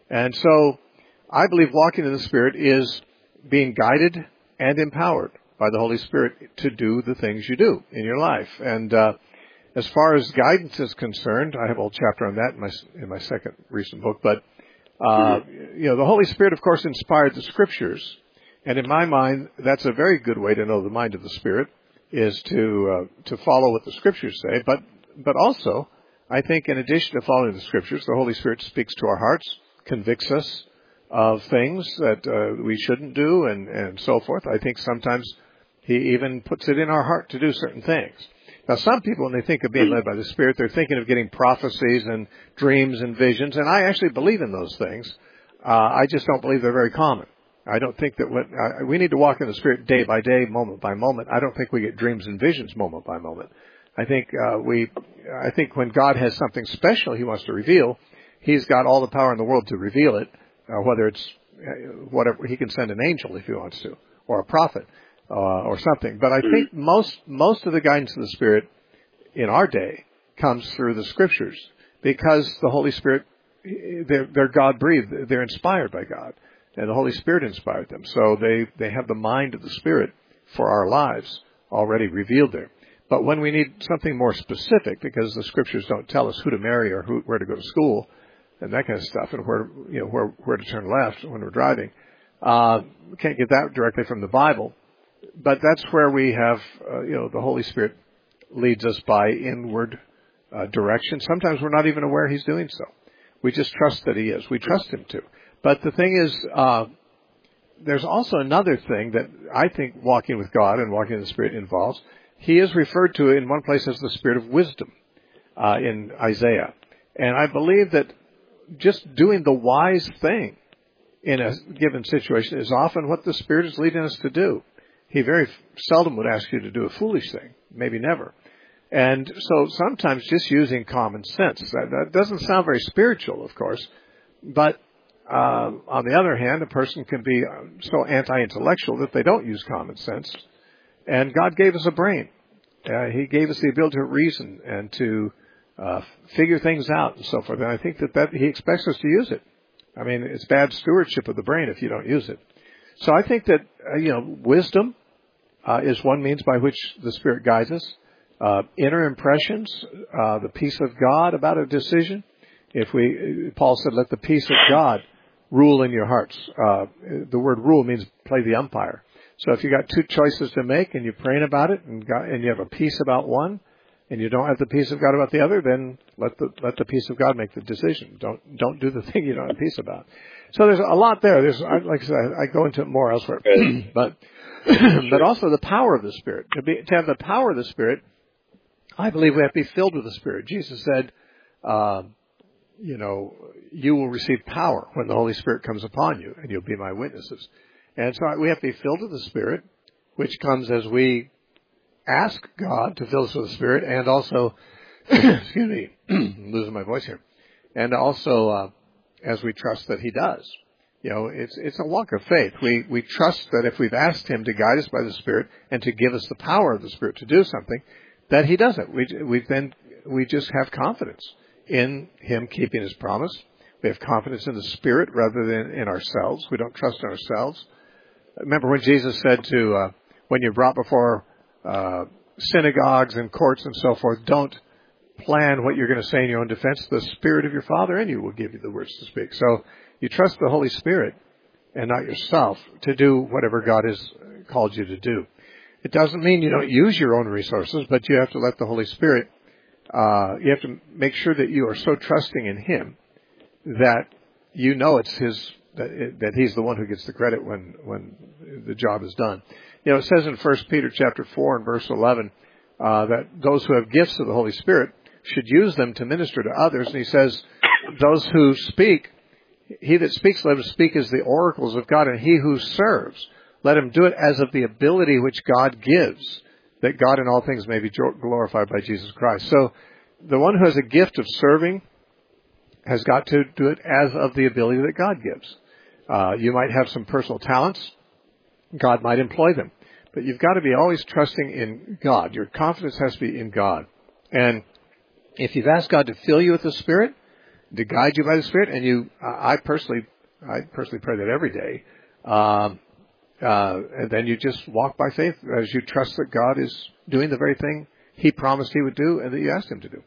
Speaker 1: And so I believe walking in the Spirit is being guided and empowered by the Holy Spirit to do the things you do in your life. And as far as guidance is concerned, I have a whole chapter on that in my second recent book. But the Holy Spirit, of course, inspired the Scriptures, and in my mind, that's a very good way to know the mind of the Spirit, is to follow what the Scriptures say. But also, I think, in addition to following the Scriptures, the Holy Spirit speaks to our hearts, convicts us of things that we shouldn't do, and so forth. I think sometimes He even puts it in our heart to do certain things. Now, some people, when they think of being led by the Spirit, they're thinking of getting prophecies and dreams and visions, and I actually believe in those things. I just don't believe they're very common. I don't think that we need to walk in the Spirit day by day, moment by moment. I don't think we get dreams and visions moment by moment. I think when God has something special He wants to reveal, He's got all the power in the world to reveal it. Whether it's whatever, He can send an angel if He wants to, or a prophet. Or something. But I think most of the guidance of the Spirit in our day comes through the Scriptures, because the Holy Spirit, they're God-breathed. They're inspired by God. And the Holy Spirit inspired them. So they have the mind of the Spirit for our lives already revealed there. But when we need something more specific, because the Scriptures don't tell us who to marry or where to go to school and that kind of stuff, and where to turn left when we're driving, we can't get that directly from the Bible. But that's where we have, the Holy Spirit leads us by inward direction. Sometimes we're not even aware He's doing so. We just trust that He is. We trust Him to. But the thing is, there's also another thing that I think walking with God and walking in the Spirit involves. He is referred to in one place as the Spirit of wisdom in Isaiah. And I believe that just doing the wise thing in a given situation is often what the Spirit is leading us to do. He very seldom would ask you to do a foolish thing, maybe never. And so sometimes just using common sense. That doesn't sound very spiritual, of course, but on the other hand, a person can be so anti-intellectual that they don't use common sense. And God gave us a brain. He gave us the ability to reason and to figure things out and so forth. And I think that He expects us to use it. I mean, it's bad stewardship of the brain if you don't use it. So I think that, wisdom is one means by which the Spirit guides us. Inner impressions, the peace of God about a decision. Paul said, let the peace of God rule in your hearts. The word rule means play the umpire. So if you got two choices to make and you're praying about it and you have a peace about one and you don't have the peace of God about the other, then let the peace of God make the decision. Don't do the thing you don't have peace about. So there's a lot there. Like I said, I go into it more elsewhere. But also the power of the Spirit. To have the power of the Spirit, I believe we have to be filled with the Spirit. Jesus said, you will receive power when the Holy Spirit comes upon you, and you'll be my witnesses. And so we have to be filled with the Spirit, which comes as we ask God to fill us with the Spirit, and also, excuse me, I'm losing my voice here, and also as we trust that He does. It's a walk of faith. We trust that if we've asked Him to guide us by the Spirit and to give us the power of the Spirit to do something, that He does it. We just have confidence in Him keeping His promise. We have confidence in the Spirit rather than in ourselves. We don't trust in ourselves. Remember when Jesus said when you're brought before synagogues and courts and so forth, don't plan what you're going to say in your own defense. The Spirit of your Father in you will give you the words to speak. So you trust the Holy Spirit and not yourself to do whatever God has called you to do. It doesn't mean you don't use your own resources, but you have to let the Holy Spirit, you have to make sure that you are so trusting in Him that you know it's His, that He's the one who gets the credit when the job is done. It says in 1 Peter chapter 4 and verse 11 that those who have gifts of the Holy Spirit should use them to minister to others. And he says, those who speak, he that speaks, let him speak as the oracles of God, and he who serves, let him do it as of the ability which God gives, that God in all things may be glorified by Jesus Christ. So the one who has a gift of serving has got to do it as of the ability that God gives. You might have some personal talents. God might employ them. But you've got to be always trusting in God. Your confidence has to be in God. And if you've asked God to fill you with the Spirit, to guide you by the Spirit, and I personally pray that every day. And then you just walk by faith as you trust that God is doing the very thing He promised He would do and that you asked Him to do.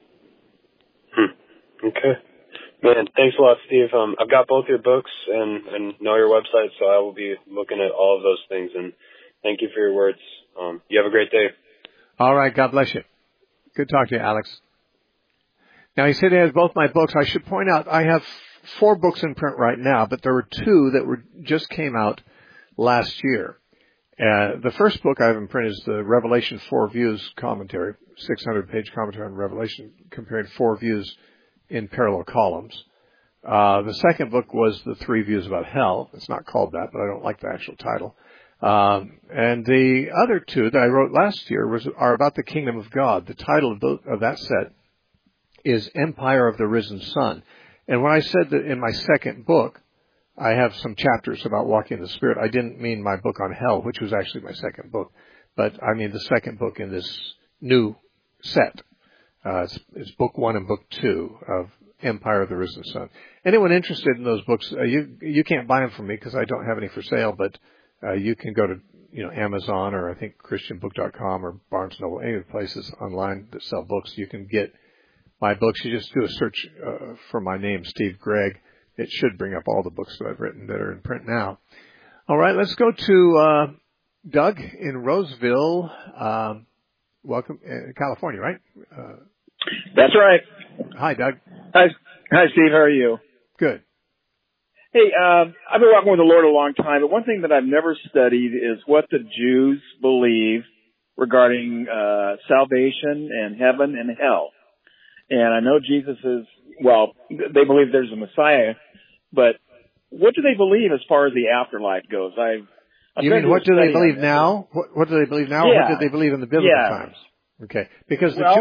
Speaker 7: Okay. Man, thanks a lot, Steve. I've got both your books and know your website, so I will be looking at all of those things. And thank you for your words. You have a great day.
Speaker 1: All right. God bless you. Good talking to you, Alex. Now, he said he has both my books. I should point out I have 4 books in print right now, but there were 2 that just came out last year. The first book I have in print is the Revelation 4 Views commentary, 600-page commentary on Revelation, comparing 4 views in parallel columns. The second book was the 3 Views about Hell. It's not called that, but I don't like the actual title. And the other 2 that I wrote last year are about the Kingdom of God. The title of that set is Empire of the Risen Sun. And when I said that in my second book, I have some chapters about walking in the Spirit, I didn't mean my book on hell, which was actually my second book, but I mean the second book in this new set. It's book 1 and book 2 of Empire of the Risen Sun. Anyone interested in those books, you can't buy them from me because I don't have any for sale, but you can go to Amazon or I think ChristianBook.com or Barnes & Noble, any of the places online that sell books. You can get my books. You just do a search for my name, Steve Gregg. It should bring up all the books that I've written that are in print now. All right, let's go to Doug in Roseville. Welcome, California, right?
Speaker 8: That's right.
Speaker 1: Hi, Doug.
Speaker 8: Hi, Steve. How are you?
Speaker 1: Good.
Speaker 8: Hey, I've been walking with the Lord a long time, but one thing that I've never studied is what the Jews believe regarding salvation and heaven and hell. And I know Jesus they believe there's a Messiah, but what do they believe as far as the afterlife goes?
Speaker 1: You mean what do they believe now? What do they believe now?
Speaker 8: Yeah.
Speaker 1: Or what did they believe in the biblical times? Okay, because the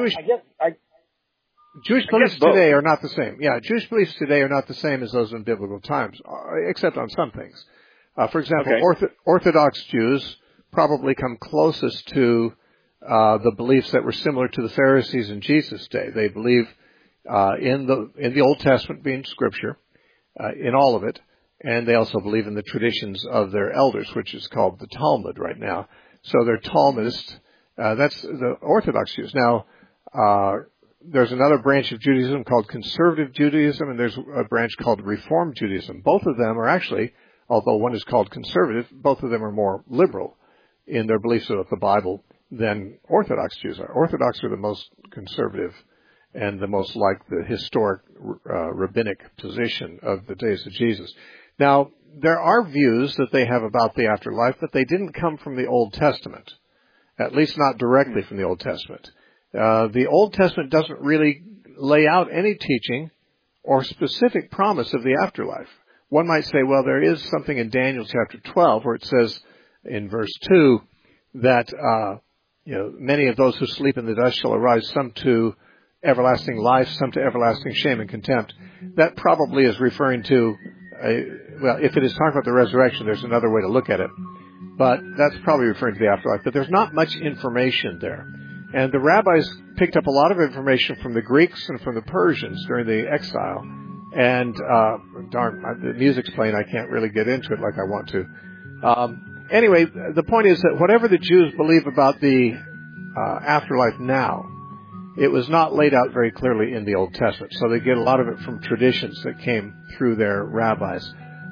Speaker 1: Jewish beliefs today are not the same. Yeah, Jewish beliefs today are not the same as those in biblical times, except on some things. For example, Orthodox Jews probably come closest to the beliefs that were similar to the Pharisees in Jesus' day. They believe in the Old Testament being Scripture, in all of it, and they also believe in the traditions of their elders, which is called the Talmud right now. So they're Talmudists. That's the Orthodox Jews. Now, there's another branch of Judaism called Conservative Judaism, and there's a branch called Reform Judaism. Both of them are actually, although one is called conservative, both of them are more liberal in their beliefs about the Bible than Orthodox Jews are. Orthodox are the most conservative and the most like the historic rabbinic position of the days of Jesus. Now, there are views that they have about the afterlife, but they didn't come from the Old Testament, at least not directly from the Old Testament. The Old Testament doesn't really lay out any teaching or specific promise of the afterlife. One might say, well, there is something in Daniel chapter 12 where it says in verse 2 that many of those who sleep in the dust shall arise, some to everlasting life, some to everlasting shame and contempt. That probably is referring to, if it is talking about the resurrection, there's another way to look at it. But that's probably referring to the afterlife. But there's not much information there. And the rabbis picked up a lot of information from the Greeks and from the Persians during the exile. And, the music's playing, I can't really get into it like I want to. Anyway, the point is that whatever the Jews believe about the afterlife now, it was not laid out very clearly in the Old Testament. So they get a lot of it from traditions that came through their rabbis.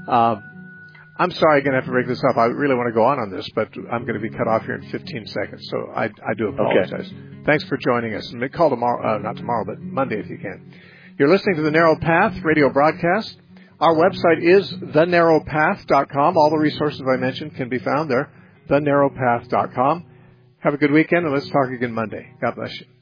Speaker 1: I'm sorry I'm going to have to break this up. I really want to go on this, but I'm going to be cut off here in 15 seconds. So I do apologize. Okay. Thanks for joining us. And call tomorrow, not tomorrow, but Monday if you can. You're listening to the Narrow Path radio broadcast. Our website is thenarrowpath.com. All the resources I mentioned can be found there, thenarrowpath.com. Have a good weekend, and let's talk again Monday. God bless you.